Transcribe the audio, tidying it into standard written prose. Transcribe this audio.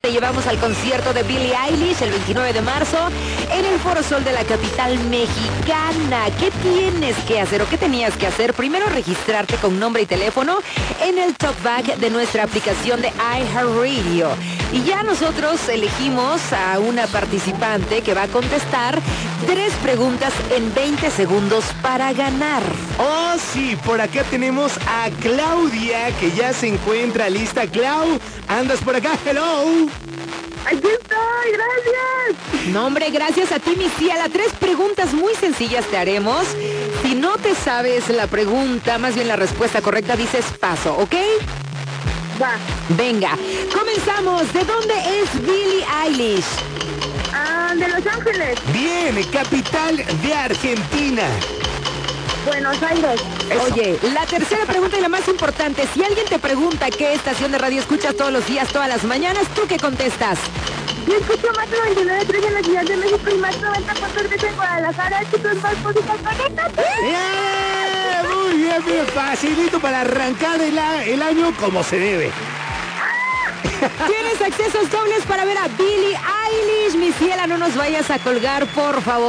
te llevamos al concierto de Billie Eilish el 29 de marzo en el Foro Sol de la capital mexicana. ¿Qué tienes que hacer o qué tenías que hacer? Primero, registrarte con nombre y teléfono en el talkback de nuestra aplicación de iHeartRadio. Y ya nosotros elegimos a una participante que va a contestar 3 preguntas en 20 segundos para ganar. Oh, sí, por acá tenemos a Claudia, que ya se encuentra lista. Clau, ¿andas por acá? Hello. Aquí estoy, gracias. No, hombre, gracias a ti, mi tía. 3 preguntas muy sencillas te haremos. Si no te sabes la pregunta, más bien la respuesta correcta, dices paso, ¿ok? Va. Venga, comenzamos. ¿De dónde es Billie Eilish? De Los Ángeles. Bien, capital de Argentina. Buenos Aires. Eso. Oye, la tercera pregunta y la más importante. Si alguien te pregunta qué estación de radio escuchas todos los días, todas las mañanas, ¿tú qué contestas? Yo escucho más 99.3 en la Ciudad de México y más 90.3 en Guadalajara. Chicos, más música, conéctate. Muy bien, bien, facilito para arrancar el año como se debe. Tienes accesos dobles para ver a Billie Eilish. Mi ciela, no nos vayas a colgar, por favor.